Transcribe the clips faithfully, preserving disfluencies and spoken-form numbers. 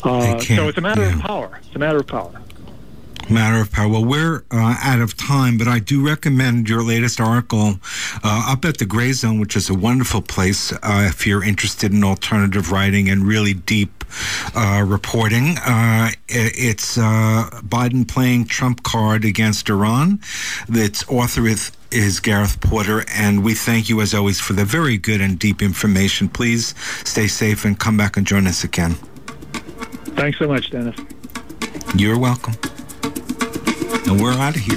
Uh, so it's a matter yeah. of power. It's a matter of power. Matter of power. Well, we're uh, out of time, but I do recommend your latest article uh, up at the Gray Zone, which is a wonderful place uh, if you're interested in alternative writing and really deep uh, reporting. Uh, it's uh, Biden playing Trump card against Iran. Its author is, is Gareth Porter, and we thank you, as always, for the very good and deep information. Please stay safe and come back and join us again. Thanks so much, Dennis. You're welcome. And we're out of here.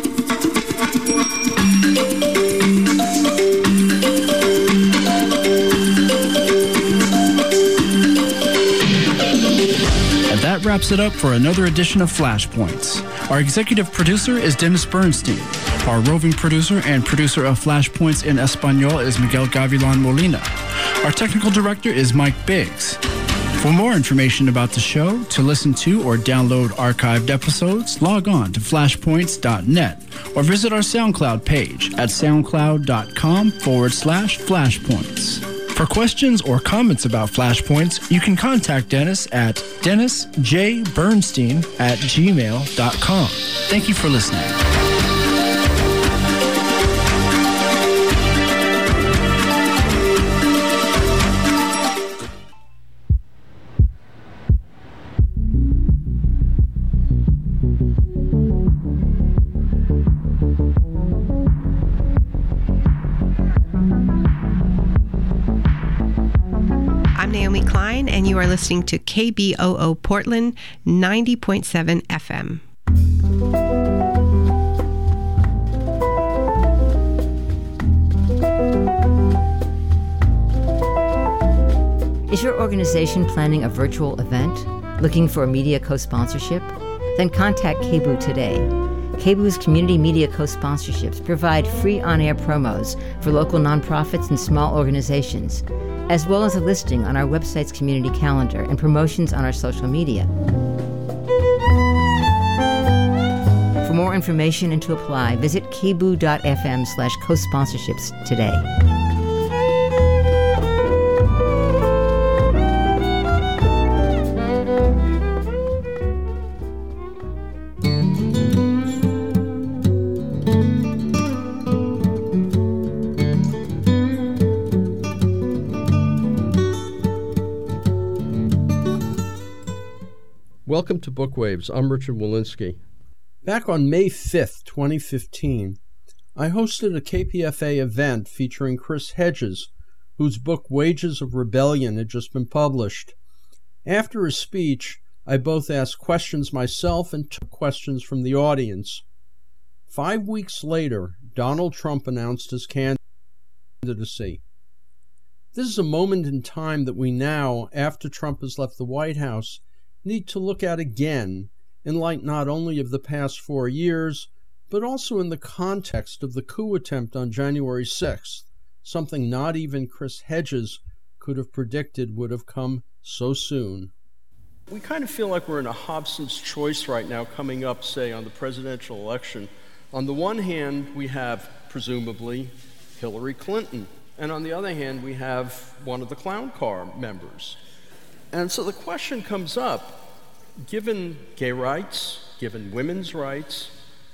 And that wraps it up for another edition of Flashpoints. Our executive producer is Dennis Bernstein. Our roving producer and producer of Flashpoints in Espanol is Miguel Gavilan Molina. Our technical director is Mike Biggs. For more information about the show, to listen to or download archived episodes, log on to flashpoints dot net or visit our SoundCloud page at soundcloud.com forward slash flashpoints. For questions or comments about Flashpoints, you can contact Dennis at dennisjbernstein at gmail dot com. Thank you for listening. And you are listening to K B O O Portland, ninety point seven F M. Is your organization planning a virtual event? Looking for a media co-sponsorship? Then contact K B O O today. K B O O's community media co-sponsorships provide free on-air promos for local nonprofits and small organizations, as well as a listing on our website's community calendar and promotions on our social media. For more information and to apply, visit kboo.fm slash co-sponsorships today. Welcome to Bookwaves. I'm Richard Walensky. Back on May fifth, twenty fifteen, I hosted a K P F A event featuring Chris Hedges, whose book Wages of Rebellion had just been published. After his speech, I both asked questions myself and took questions from the audience. Five weeks later, Donald Trump announced his candidacy. This is a moment in time that we now, after Trump has left the White House, need to look at again in light not only of the past four years, but also in the context of the coup attempt on January sixth, something not even Chris Hedges could have predicted would have come so soon. We kind of feel like we're in a Hobson's choice right now coming up, say, on the presidential election. On the one hand, we have, presumably, Hillary Clinton. And on the other hand, we have one of the clown car members. And so the question comes up, given gay rights, given women's rights,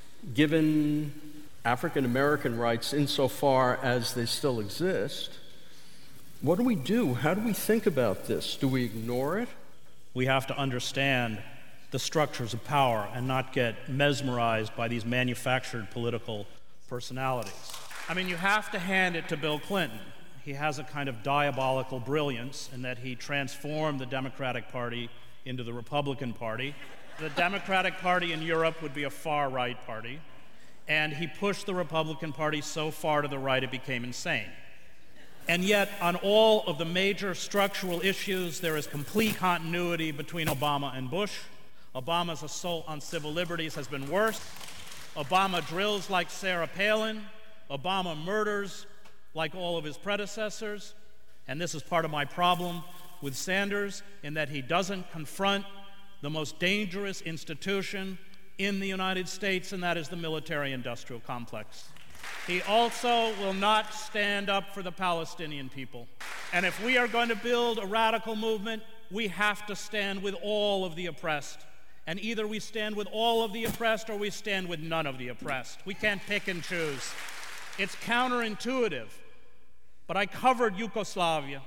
given African American rights insofar as they still exist, what do we do? How do we think about this? Do we ignore it? We have to understand the structures of power and not get mesmerized by these manufactured political personalities. I mean, you have to hand it to Bill Clinton. He has a kind of diabolical brilliance in that he transformed the Democratic Party into the Republican Party. The Democratic Party in Europe would be a far-right party, and he pushed the Republican Party so far to the right it became insane. And yet, on all of the major structural issues, there is complete continuity between Obama and Bush. Obama's assault on civil liberties has been worse. Obama drills like Sarah Palin. Obama murders like all of his predecessors, and this is part of my problem with Sanders, in that he doesn't confront the most dangerous institution in the United States, and that is the military-industrial complex. He also will not stand up for the Palestinian people. And if we are going to build a radical movement we have to stand with all of the oppressed. And either we stand with all of the oppressed or we stand with none of the oppressed. We can't pick and choose. It's counterintuitive. But I covered Yugoslavia.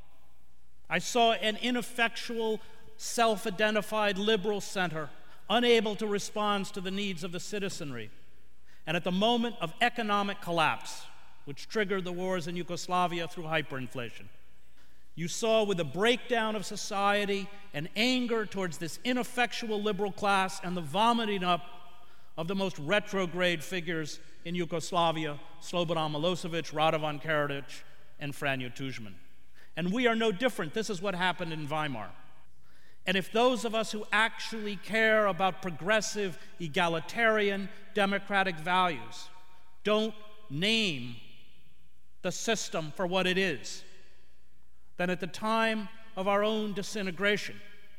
I saw an ineffectual, self-identified liberal center, unable to respond to the needs of the citizenry. And at the moment of economic collapse, which triggered the wars in Yugoslavia through hyperinflation, you saw with the breakdown of society an anger towards this ineffectual liberal class and the vomiting up of the most retrograde figures in Yugoslavia, Slobodan Milosevic, Radovan Karadzic, and Franjo Tudjman. And we are no different. This is what happened in Weimar. And if those of us who actually care about progressive, egalitarian, democratic values don't name the system for what it is, then at the time of our own disintegration,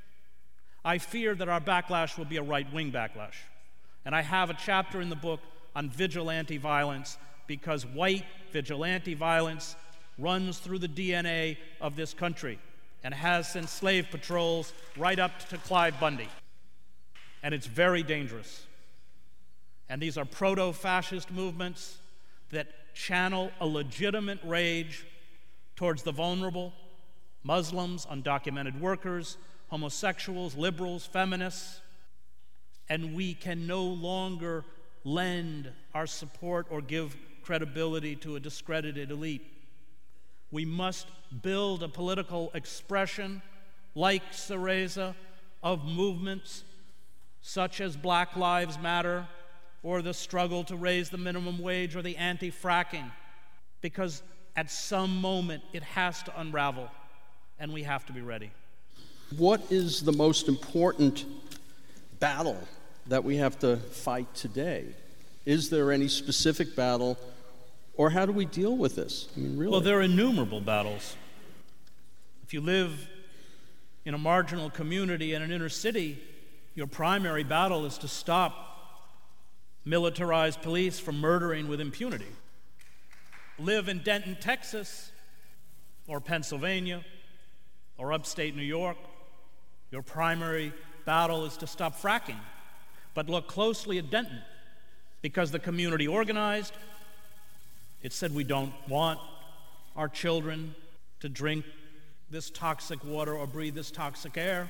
I fear that our backlash will be a right-wing backlash. And I have a chapter in the book on vigilante violence because white vigilante violence runs through the D N A of this country and has since slave patrols right up to Clive Bundy. And it's very dangerous. And these are proto-fascist movements that channel a legitimate rage towards the vulnerable, Muslims, undocumented workers, homosexuals, liberals, feminists, and we can no longer lend our support or give credibility to a discredited elite. We must build a political expression like Syriza of movements such as Black Lives Matter or the struggle to raise the minimum wage or the anti-fracking, because at some moment it has to unravel. And we have to be ready. What is the most important battle that we have to fight today? Is there any specific battle, or how do we deal with this? I mean, really? Well, there are innumerable battles. If you live in a marginal community in an inner city, your primary battle is to stop militarized police from murdering with impunity. Live in Denton, Texas, or Pennsylvania, or upstate New York, your primary battle is to stop fracking. But look closely at Denton, because the community organized. It said we don't want our children to drink this toxic water or breathe this toxic air.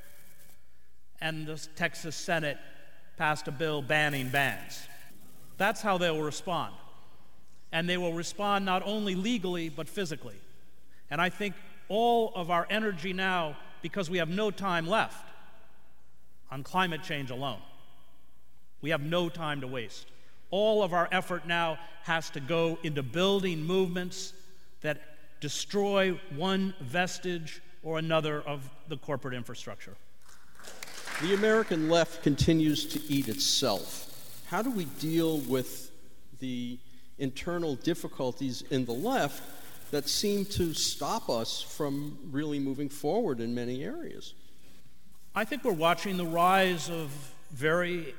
And the Texas Senate passed a bill banning bans. That's how they will respond. And they will respond not only legally, but physically. And I think all of our energy now, because we have no time left on climate change alone. We have no time to waste. All of our effort now has to go into building movements that destroy one vestige or another of the corporate infrastructure. The American left continues to eat itself. How do we deal with the internal difficulties in the left that seem to stop us from really moving forward in many areas? I think we're watching the rise of very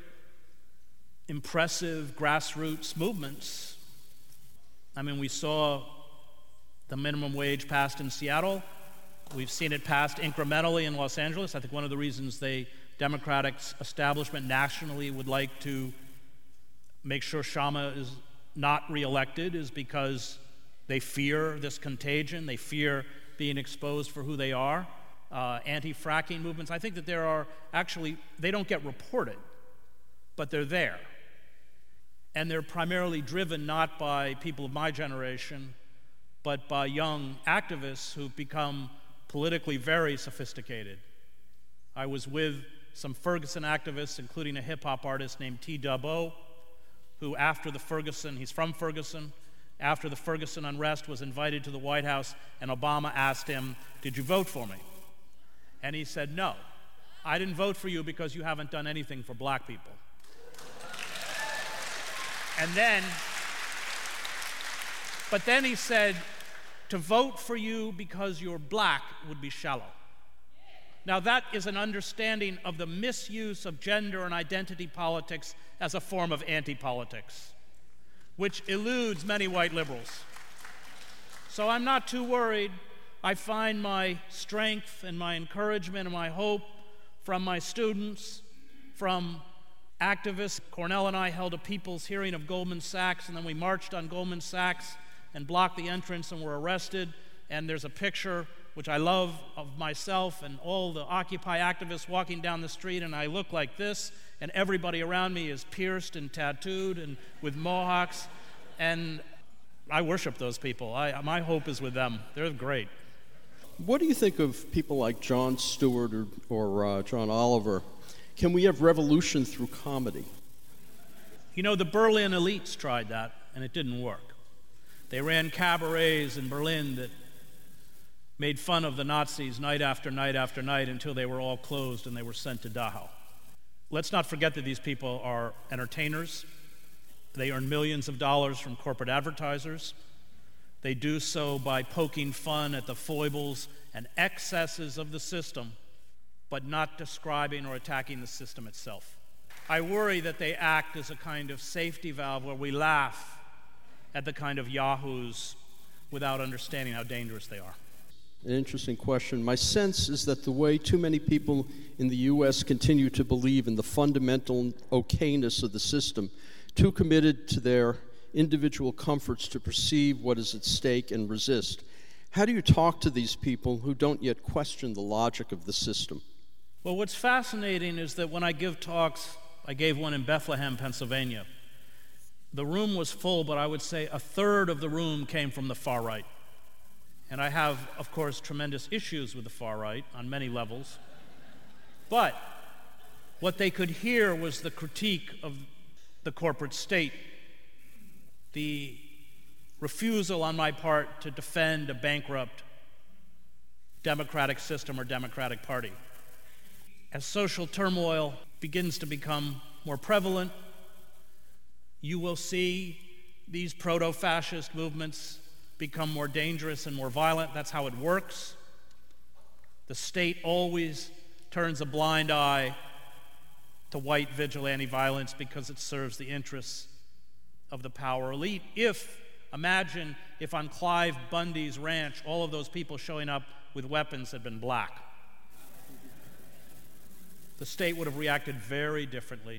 impressive grassroots movements. I mean, we saw the minimum wage passed in Seattle. We've seen it passed incrementally in Los Angeles. I think one of the reasons the Democratic establishment nationally would like to make sure Sharma is not reelected is because they fear this contagion. They fear being exposed for who they are. Uh, anti-fracking movements. I think that there are actually, they don't get reported, but they're there. And they're primarily driven not by people of my generation, but by young activists who've become politically very sophisticated. I was with some Ferguson activists, including a hip-hop artist named T Dubbo, who after the Ferguson, he's from Ferguson, after the Ferguson unrest was invited to the White House, and Obama asked him, "Did you vote for me?" And he said, "No, I didn't vote for you because you haven't done anything for black people." And then, but then he said, "To vote for you because you're black would be shallow." Now that is an understanding of the misuse of gender and identity politics as a form of anti-politics, which eludes many white liberals. So I'm not too worried I find my strength and my encouragement and my hope from my students, from activists. Cornell and I held a people's hearing of Goldman Sachs, and then we marched on Goldman Sachs and blocked the entrance and were arrested. And there's a picture, which I love, of myself and all the Occupy activists walking down the street, and I look like this, and everybody around me is pierced and tattooed and with mohawks, and I worship those people. I, my hope is with them. They're great. What do you think of people like Jon Stewart or, or uh, John Oliver? Can we have revolution through comedy? You know, the Berlin elites tried that, and it didn't work. They ran cabarets in Berlin that made fun of the Nazis night after night after night until they were all closed and they were sent to Dachau. Let's not forget that these people are entertainers. They earn millions of dollars from corporate advertisers. They do so by poking fun at the foibles and excesses of the system, but not describing or attacking the system itself. I worry that they act as a kind of safety valve where we laugh at the kind of yahoos without understanding how dangerous they are. An interesting question. My sense is that the way too many people in the U S continue to believe in the fundamental okayness of the system, too committed to their individual comforts to perceive what is at stake and resist. How do you talk to these people who don't yet question the logic of the system? Well, what's fascinating is that when I give talks, I gave one in Bethlehem, Pennsylvania. The room was full, but I would say a third of the room came from the far right. And I have, of course, tremendous issues with the far right on many levels. But what they could hear was the critique of the corporate state, the refusal on my part to defend a bankrupt democratic system or Democratic Party. As social turmoil begins to become more prevalent, you will see these proto-fascist movements become more dangerous and more violent. That's how it works. The state always turns a blind eye to white vigilante violence because it serves the interests of the power elite. If, imagine if on Clive Bundy's ranch, all of those people showing up with weapons had been black. The state would have reacted very differently.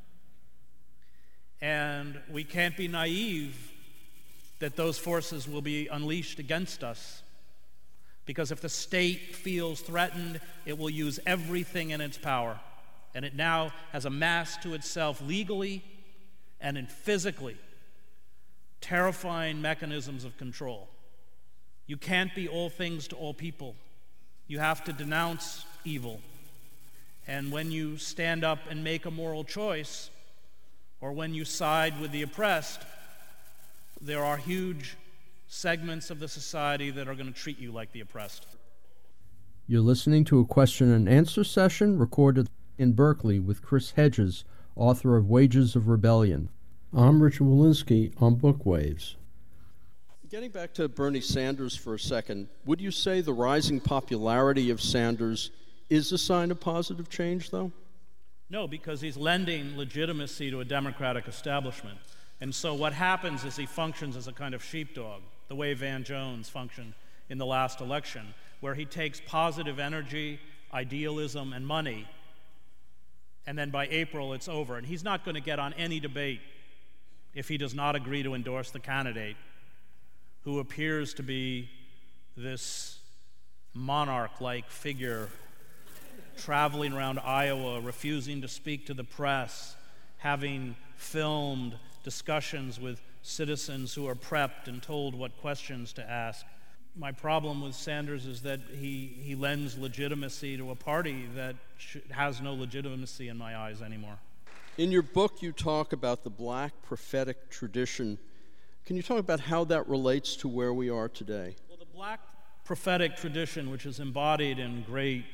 And we can't be naive that those forces will be unleashed against us, because if the state feels threatened, it will use everything in its power. And it now has amassed to itself legally and in physically terrifying mechanisms of control. You can't be all things to all people. You have to denounce evil. And when you stand up and make a moral choice, or when you side with the oppressed, there are huge segments of the society that are going to treat you like the oppressed. You're listening to a question and answer session recorded in Berkeley with Chris Hedges, author of Wages of Rebellion. I'm Richard Wolinsky on Bookwaves. Getting back to Bernie Sanders for a second, would you say the rising popularity of Sanders is a sign of positive change, though? No, because he's lending legitimacy to a Democratic establishment. And so what happens is he functions as a kind of sheepdog, the way Van Jones functioned in the last election, where he takes positive energy, idealism, and money, and then by April it's over. And he's not going to get on any debate if he does not agree to endorse the candidate who appears to be this monarch-like figure traveling around Iowa, refusing to speak to the press, having filmed discussions with citizens who are prepped and told what questions to ask. My problem with Sanders is that he, he lends legitimacy to a party that sh- has no legitimacy in my eyes anymore. In your book, you talk about the black prophetic tradition. Can you talk about how that relates to where we are today? Well, the black prophetic tradition, which is embodied in great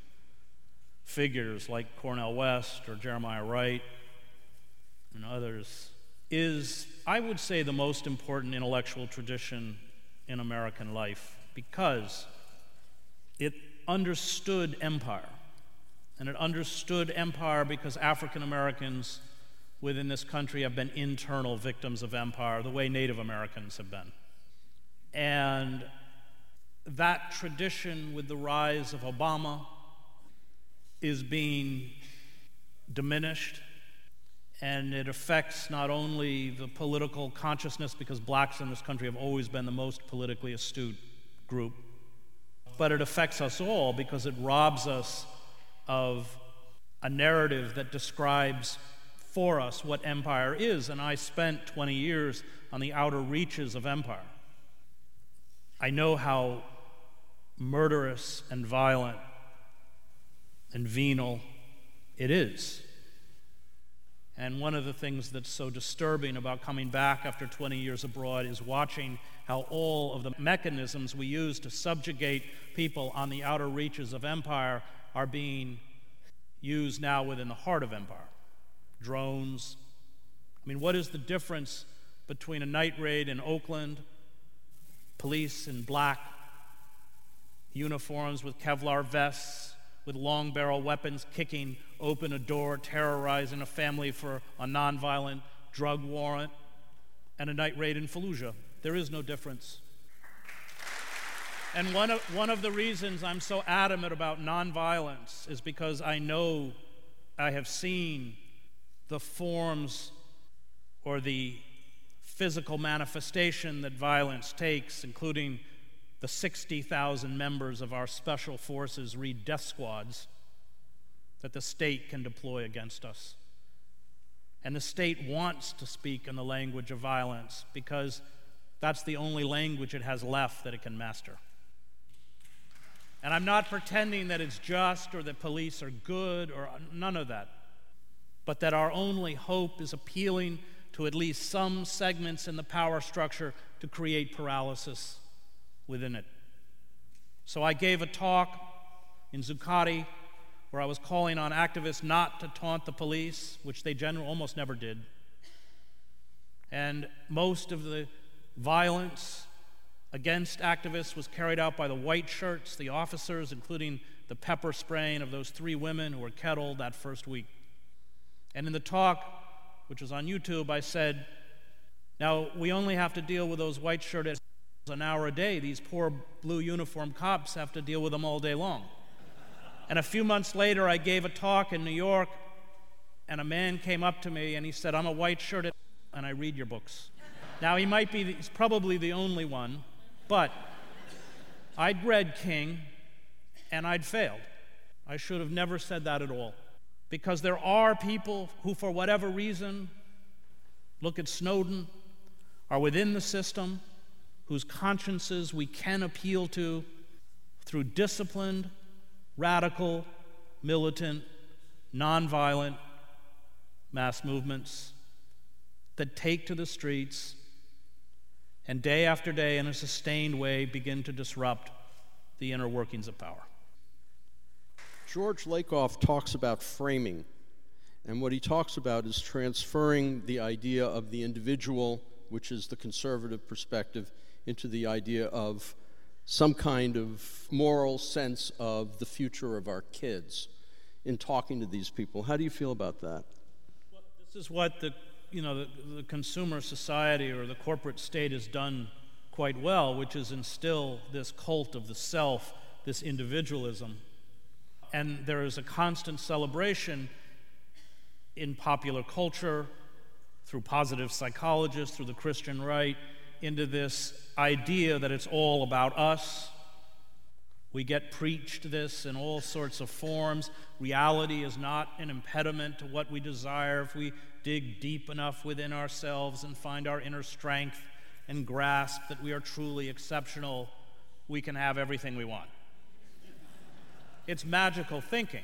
figures like Cornel West or Jeremiah Wright and others, is, I would say, the most important intellectual tradition in American life, because it understood empire. And it understood empire because African Americans within this country have been internal victims of empire, the way Native Americans have been. And that tradition, with the rise of Obama, is being diminished, and it affects not only the political consciousness, because blacks in this country have always been the most politically astute group, but it affects us all because it robs us of a narrative that describes for us what empire is. And I spent twenty years on the outer reaches of empire. I know how murderous and violent and venal it is. And one of the things that's so disturbing about coming back after twenty years abroad is watching how all of the mechanisms we use to subjugate people on the outer reaches of empire are being used now within the heart of empire. Drones. I mean, what is the difference between a night raid in Oakland, police in black uniforms with Kevlar vests, with long barrel weapons, kicking open a door, terrorizing a family for a nonviolent drug warrant, and a night raid in Fallujah? There is no difference. And one of, one of the reasons I'm so adamant about nonviolence is because I know, I have seen the forms or the physical manifestation that violence takes, including the sixty thousand members of our special forces, read death squads, that the state can deploy against us. And the state wants to speak in the language of violence because that's the only language it has left that it can master. And I'm not pretending that it's just or that police are good or none of that, but that our only hope is appealing to at least some segments in the power structure to create paralysis within it. So I gave a talk in Zuccotti where I was calling on activists not to taunt the police, which they generally almost never did. And most of the violence against activists was carried out by the white shirts, the officers, including the pepper spraying of those three women who were kettled that first week. And in the talk, which was on YouTube, I said, now we only have to deal with those white shirted an hour a day. These poor blue uniform cops have to deal with them all day long. And a few months later, I gave a talk in New York, and a man came up to me and he said, I'm a white shirted and I read your books. Now, he might be, he's probably the only one, but I'd read King and I'd failed. I should have never said that at all. Because there are people who, for whatever reason, look at Snowden, are within the system, whose consciences we can appeal to through disciplined, radical, militant, nonviolent mass movements that take to the streets and day after day in a sustained way begin to disrupt the inner workings of power. George Lakoff talks about framing, and what he talks about is transferring the idea of the individual, which is the conservative perspective, into the idea of some kind of moral sense of the future of our kids in talking to these people. How do you feel about that? Well, this is what the, you know, the, the consumer society or the corporate state has done quite well, which is instill this cult of the self, this individualism. And there is a constant celebration in popular culture, through positive psychologists, through the Christian right, into this idea that it's all about us. We get preached this in all sorts of forms. Reality is not an impediment to what we desire if we dig deep enough within ourselves and find our inner strength and grasp that we are truly exceptional. We can have everything we want. It's magical thinking,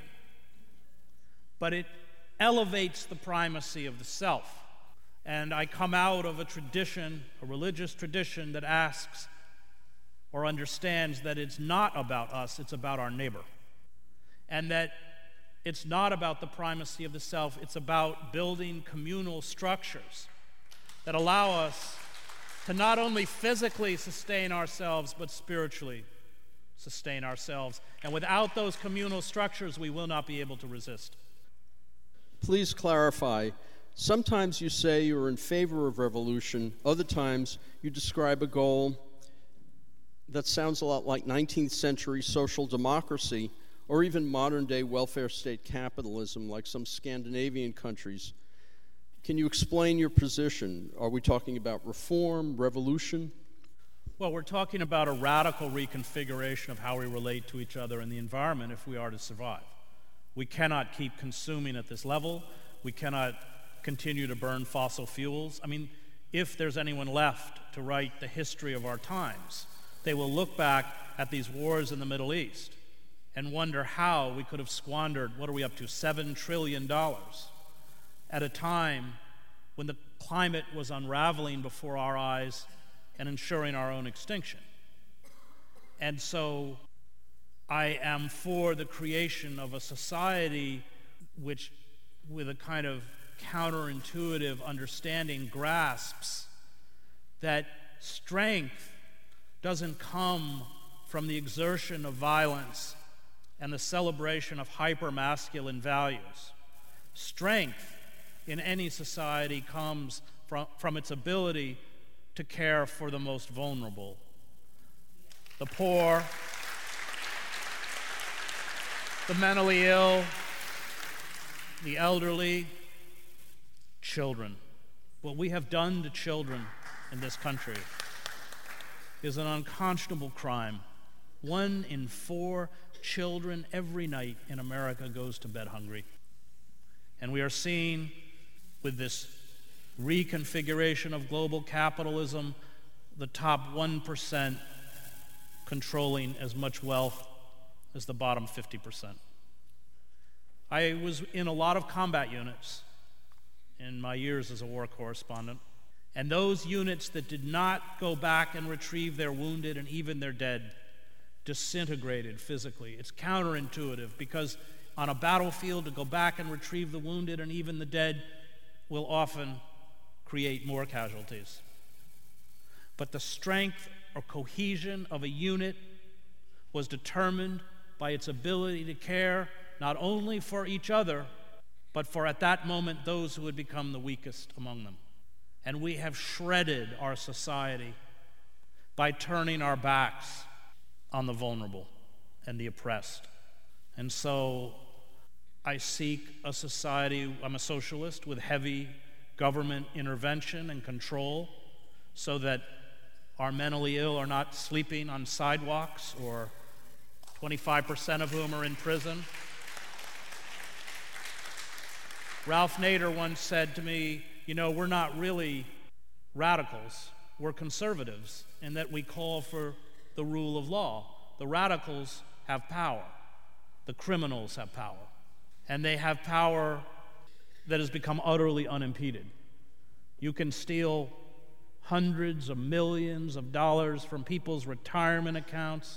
but it elevates the primacy of the self. And I come out of a tradition, a religious tradition, that asks or understands that it's not about us, it's about our neighbor. And that it's not about the primacy of the self, it's about building communal structures that allow us to not only physically sustain ourselves, but spiritually sustain ourselves. And without those communal structures, we will not be able to resist. Please clarify. Sometimes you say you're in favor of revolution. Other times you describe a goal that sounds a lot like nineteenth century social democracy or even modern day welfare state capitalism like some Scandinavian countries. Can you explain your position? Are we talking about reform, revolution? Well, we're talking about a radical reconfiguration of how we relate to each other and the environment if we are to survive. We cannot keep consuming at this level. We cannot continue to burn fossil fuels. I mean, if there's anyone left to write the history of our times, they will look back at these wars in the Middle East and wonder how we could have squandered, what are we up to, seven trillion dollars at a time when the climate was unraveling before our eyes and ensuring our own extinction. And so I am for the creation of a society which, with a kind of counterintuitive understanding, grasps that strength doesn't come from the exertion of violence and the celebration of hyper-masculine values. Strength in any society comes from, from its ability to care for the most vulnerable, the poor, the mentally ill, the elderly, children. What we have done to children in this country is an unconscionable crime. One in four children every night in America goes to bed hungry. And we are seeing, with this reconfiguration of global capitalism, the top one percent controlling as much wealth as the bottom fifty percent. I was in a lot of combat units in my years as a war correspondent, and those units that did not go back and retrieve their wounded and even their dead disintegrated physically. It's counterintuitive because on a battlefield, to go back and retrieve the wounded and even the dead will often create more casualties. But the strength or cohesion of a unit was determined by its ability to care not only for each other, but for, at that moment, those who had become the weakest among them. And we have shredded our society by turning our backs on the vulnerable and the oppressed. And so I seek a society, I'm a socialist, with heavy government intervention and control so that our mentally ill are not sleeping on sidewalks, or twenty-five percent of whom are in prison. Ralph Nader once said to me, you know, we're not really radicals, we're conservatives, in that we call for the rule of law. The radicals have power. The criminals have power. And they have power that has become utterly unimpeded. You can steal hundreds of millions of dollars from people's retirement accounts,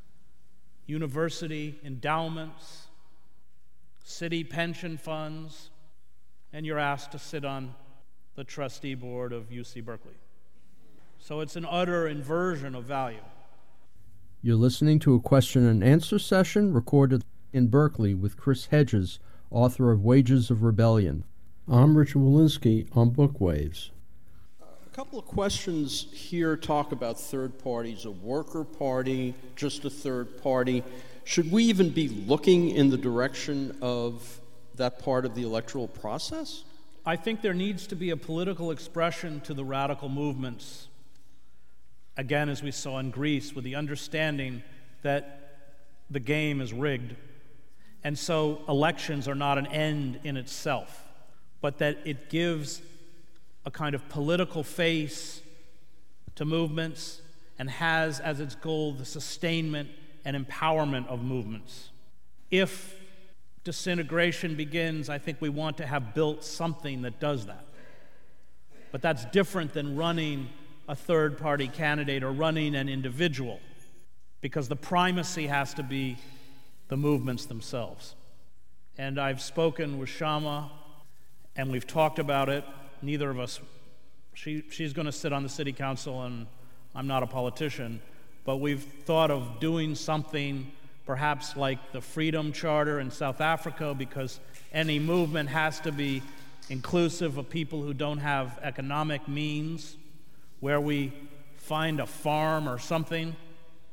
university endowments, city pension funds, and you're asked to sit on the trustee board of U C Berkeley. So it's an utter inversion of value. You're listening to a question and answer session recorded in Berkeley with Chris Hedges, author of Wages of Rebellion. I'm Richard Wolinsky on Bookwaves. A couple of questions here talk about third parties, a worker party, just a third party. Should we even be looking in the direction of that part of the electoral process? I think there needs to be a political expression to the radical movements, again, as we saw in Greece, with the understanding that the game is rigged. And so elections are not an end in itself, but that it gives a kind of political face to movements and has as its goal the sustainment and empowerment of movements. If disintegration begins, I think we want to have built something that does that. But that's different than running a third-party candidate or running an individual, because the primacy has to be the movements themselves. And I've spoken with Shama, and we've talked about it. Neither of us, she, she's going to sit on the city council, and I'm not a politician, but we've thought of doing something perhaps like the Freedom Charter in South Africa, because any movement has to be inclusive of people who don't have economic means, where we find a farm or something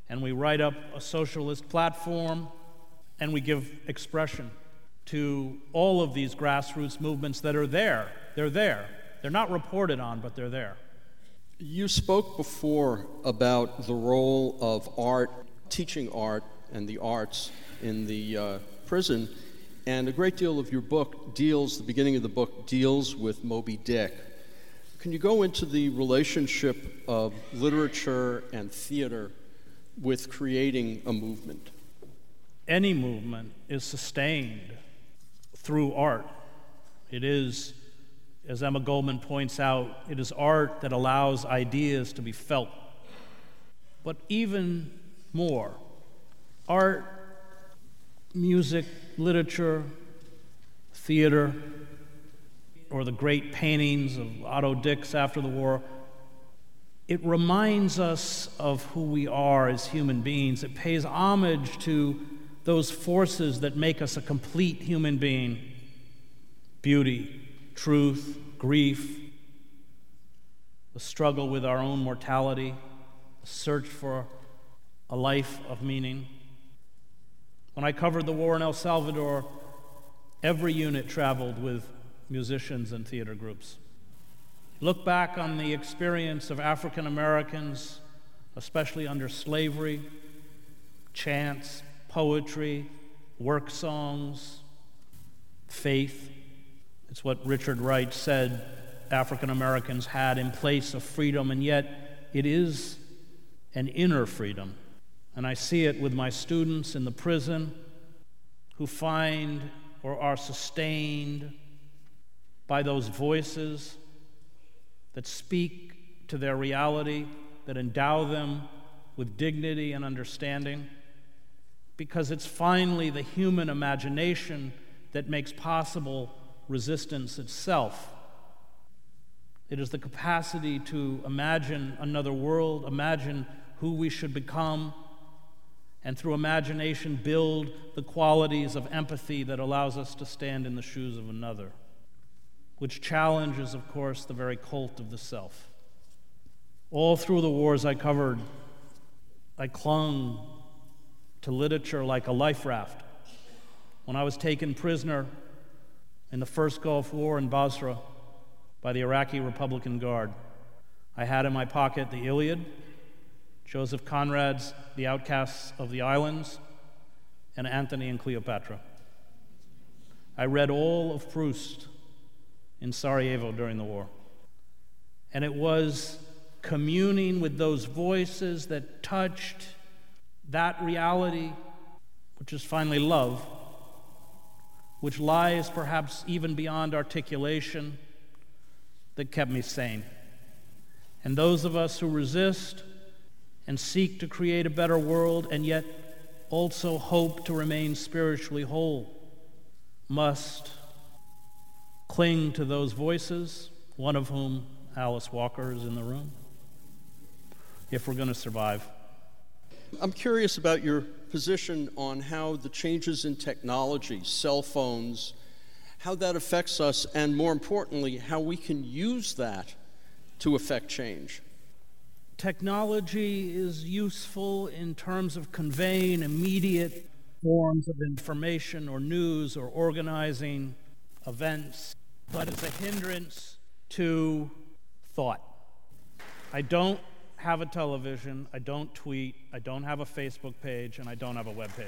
and we write up a socialist platform, and we give expression to all of these grassroots movements that are there. They're there. They're not reported on, but they're there. You spoke before about the role of art, teaching art and the arts in the uh, prison, and a great deal of your book deals, the beginning of the book deals with Moby Dick. Can you go into the relationship of literature and theater with creating a movement? Any movement is sustained through art. It is, as Emma Goldman points out, it is art that allows ideas to be felt. But even more, art, music, literature, theater, or the great paintings of Otto Dix after the war, it reminds us of who we are as human beings. It pays homage to those forces that make us a complete human being: beauty, truth, grief, the struggle with our own mortality, the search for a life of meaning. When I covered the war in El Salvador, every unit traveled with musicians and theater groups. Look back on the experience of African Americans, especially under slavery, chants, poetry, work songs, faith. It's what Richard Wright said African Americans had in place of freedom, and yet it is an inner freedom. And I see it with my students in the prison who find or are sustained by those voices that speak to their reality, that endow them with dignity and understanding, because it's finally the human imagination that makes possible resistance itself. It is the capacity to imagine another world, imagine who we should become, and through imagination build the qualities of empathy that allows us to stand in the shoes of another, which challenges, of course, the very cult of the self. All through the wars I covered, I clung to literature like a life raft. When I was taken prisoner in the first Gulf War in Basra by the Iraqi Republican Guard, I had in my pocket the Iliad, Joseph Conrad's The Outcasts of the Islands, and Antony and Cleopatra. I read all of Proust in Sarajevo during the war. And it was communing with those voices that touched that reality, which is finally love, which lies perhaps even beyond articulation, that kept me sane. And those of us who resist and seek to create a better world and yet also hope to remain spiritually whole must cling to those voices, one of whom, Alice Walker, is in the room, if we're going to survive. I'm curious about your position on how the changes in technology, cell phones, how that affects us, and more importantly, how we can use that to affect change. Technology is useful in terms of conveying immediate forms of information or news or organizing events, but it's a hindrance to thought. I don't have a television, I don't tweet, I don't have a Facebook page, and I don't have a web page.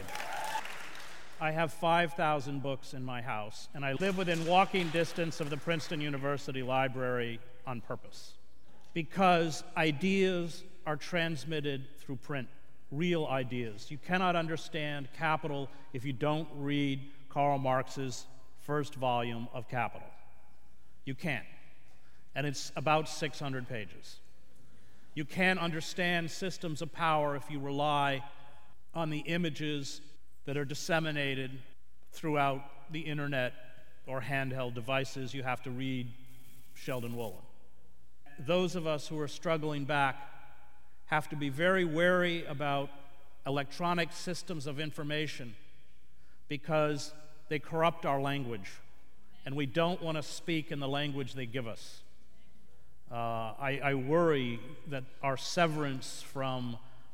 I have five thousand books in my house, and I live within walking distance of the Princeton University Library on purpose, because ideas are transmitted through print, real ideas. You cannot understand Capital if you don't read Karl Marx's first volume of Capital. You can't. And it's about six hundred pages. You can't understand systems of power if you rely on the images that are disseminated throughout the internet or handheld devices. You have to read Sheldon Wolin. Those of us who are struggling back have to be very wary about electronic systems of information because they corrupt our language, and we don't want to speak in the language they give us. Uh, I, I worry that our severance from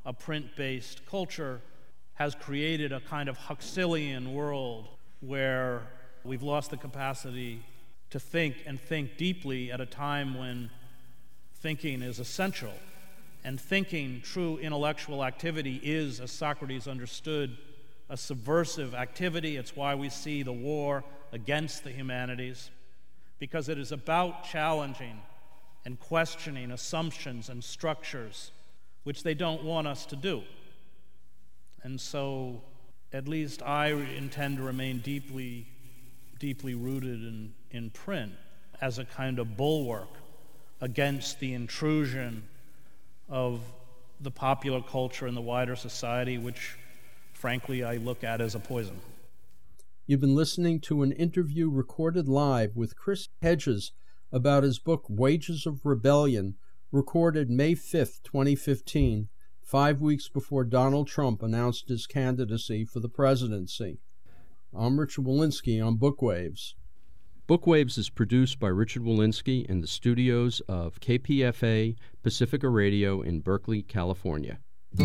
a print-based culture has created a kind of Huxleyan world where we've lost the capacity to think and think deeply at a time when thinking is essential. And thinking, true intellectual activity, is, as Socrates understood, a subversive activity. It's why we see the war against the humanities, because it is about challenging and questioning assumptions and structures which they don't want us to do. And so, at least I intend to remain deeply, deeply rooted in, in print as a kind of bulwark against the intrusion of the popular culture and the wider society, which, frankly, I look at as a poison. You've been listening to an interview recorded live with Chris Hedges about his book Wages of Rebellion, recorded May fifth, twenty fifteen, five weeks before Donald Trump announced his candidacy for the presidency. I'm Richard Wolinsky on Bookwaves. Bookwaves is produced by Richard Wolinsky in the studios of K P F A Pacifica Radio in Berkeley, California.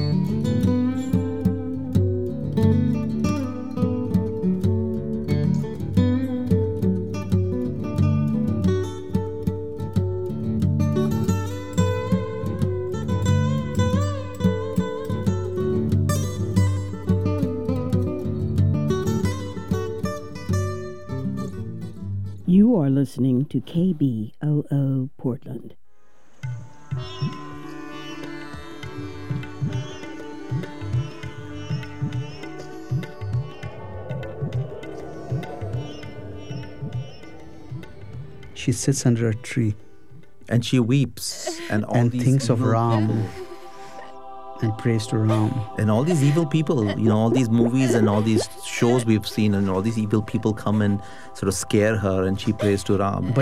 You are listening to K B O O Portland. She sits under a tree. And she weeps. And all and these thinks of Ram. People. And prays to Ram. And all these evil people, you know, all these movies and all these shows we've seen, and all these evil people come and sort of scare her, and she prays to Ram. But